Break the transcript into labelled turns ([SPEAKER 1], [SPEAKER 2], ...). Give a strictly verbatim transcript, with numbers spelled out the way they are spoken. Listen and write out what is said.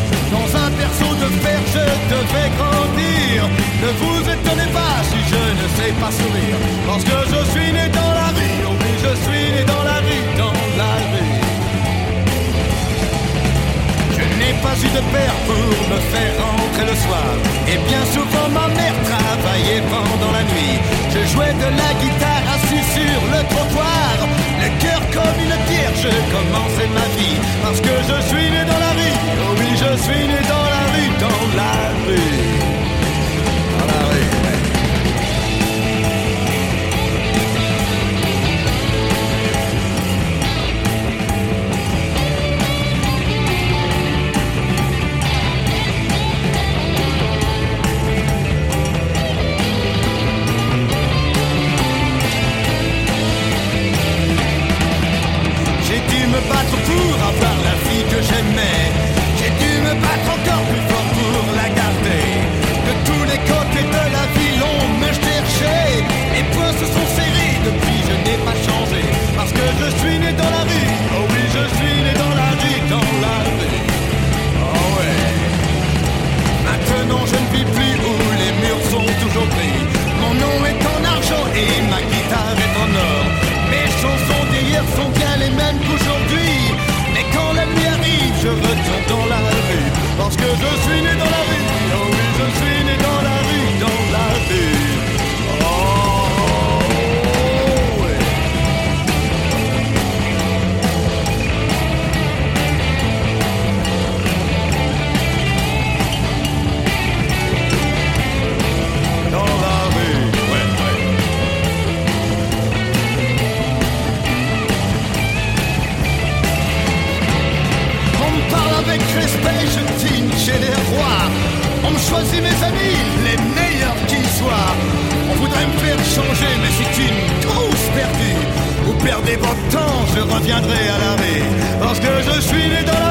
[SPEAKER 1] Dans un berceau de fer je devais grandir. Ne vous étonnez pas si je ne sais pas sourire, parce que je suis né dans la rue. Oh oui, je suis né dans la rue, dans la rue. Je n'ai pas eu de père pour me faire rentrer le soir, et bien souvent ma mère travaillait pendant la nuit. Je jouais de la guitare assis sur le trottoir, le cœur comme une pierre, je commençais ma vie, parce que je suis né dans la rue. Oh oui, je suis né dans la rue, dans la rue. Dans la rue, ouais. Me battre pour avoir la fille que j'aimais. J'ai dû me battre encore plus fort pour la garder. De tous les côtés de la ville on me cherchait. Les poings se sont serrés, depuis je n'ai pas changé, parce que je suis né dans la rue. Oh oui, je suis né dans la rue, dans la rue. Oh ouais. Maintenant je ne vis plus où les murs sont toujours gris. Mon nom est en argent et ma guitare est en or. Mes chansons d'hier sont bien les mêmes qu'aujourd'hui. Mais quand la nuit arrive, je retourne dans la rue, parce que je suis né dans la rue. Oh oui, je suis né dans la rue, dans la rue. Oh, ouais. Dans la rue, ouais, ouais. Avec respect, je dîne chez les rois. On me choisit mes amis, les meilleurs qu'ils soient. On voudrait me faire changer, mais c'est une grosse perdue. Vous perdez votre temps, je reviendrai à la rue, parce que je suis né dans la